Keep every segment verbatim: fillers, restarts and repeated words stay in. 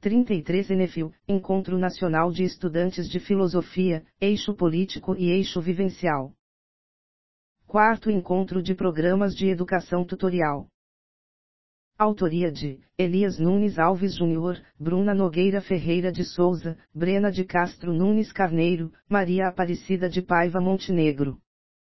trinta e três Enefil, Encontro Nacional de Estudantes de Filosofia, Eixo Político e Eixo Vivencial. Quarto Encontro de Programas de Educação Tutorial. Autoria de Elias Nunes Alves Júnior, Bruna Nogueira Ferreira de Souza, Brena de Castro Nunes Carneiro, Maria Aparecida de Paiva Montenegro.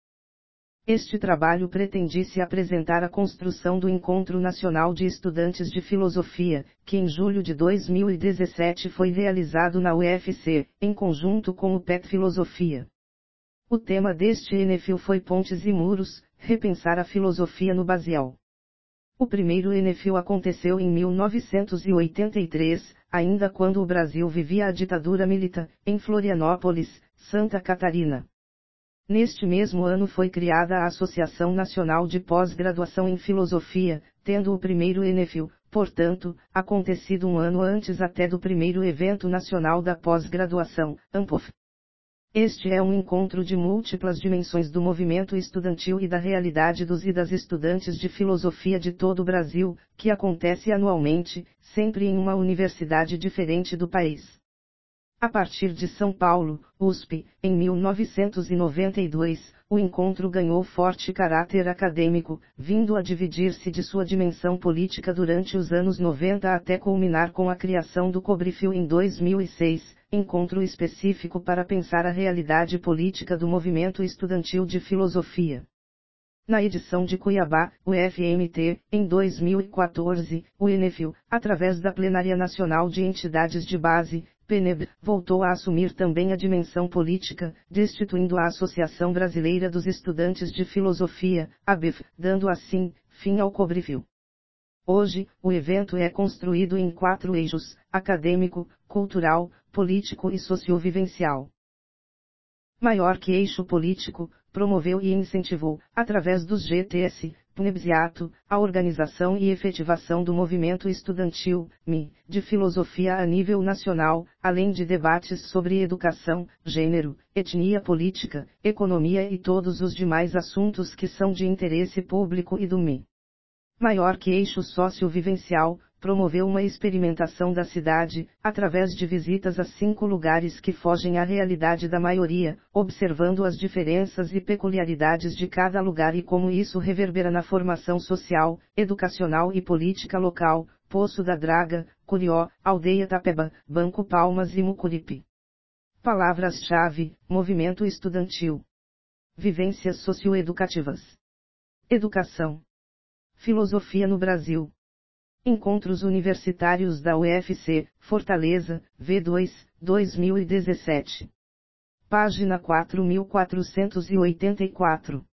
Este trabalho pretendisse apresentar a construção do Encontro Nacional de Estudantes de Filosofia, que em julho de dois mil e dezessete foi realizado na U F C, em conjunto com o P E T Filosofia. O tema deste Enefil foi Pontes e Muros, repensar a filosofia no Basiel. O primeiro Enefil aconteceu em mil novecentos e oitenta e três, ainda quando o Brasil vivia a ditadura militar, em Florianópolis, Santa Catarina. Neste mesmo ano foi criada a Associação Nacional de Pós-Graduação em Filosofia, tendo o primeiro Enefil, portanto, acontecido um ano antes até do primeiro Evento Nacional da Pós-Graduação, ANPOF. Este é um encontro de múltiplas dimensões do movimento estudantil e da realidade dos e das estudantes de filosofia de todo o Brasil, que acontece anualmente, sempre em uma universidade diferente do país. A partir de São Paulo, U S P, em mil novecentos e noventa e dois, o encontro ganhou forte caráter acadêmico, vindo a dividir-se de sua dimensão política durante os anos noventa até culminar com a criação do Cobrifil em dois mil e seis, encontro específico para pensar a realidade política do movimento estudantil de filosofia. Na edição de Cuiabá, U F M T, em dois mil e quatorze, o Enefil, através da Plenária Nacional de Entidades de Base, P N E B, voltou a assumir também a dimensão política, destituindo a Associação Brasileira dos Estudantes de Filosofia, A B F, dando assim, fim ao Cobrifil. Hoje, o evento é construído em quatro eixos: acadêmico, cultural, político e sociovivencial. Maior que eixo político, promoveu e incentivou, através dos G T S, Pnebsiato, a organização e efetivação do movimento estudantil, M I, de filosofia a nível nacional, além de debates sobre educação, gênero, etnia política, economia e todos os demais assuntos que são de interesse público e do M I. Maior que eixo sociovivencial, promoveu uma experimentação da cidade, através de visitas a cinco lugares que fogem à realidade da maioria, observando as diferenças e peculiaridades de cada lugar e como isso reverbera na formação social, educacional e política local, Poço da Draga, Curió, Aldeia Tapeba, Banco Palmas e Mucuripe. Palavras-chave: movimento estudantil. Vivências socioeducativas. Educação. Filosofia no Brasil. Encontros Universitários da U F C, Fortaleza, V dois, dois mil e dezessete. Página quatro mil quatrocentos e oitenta e quatro.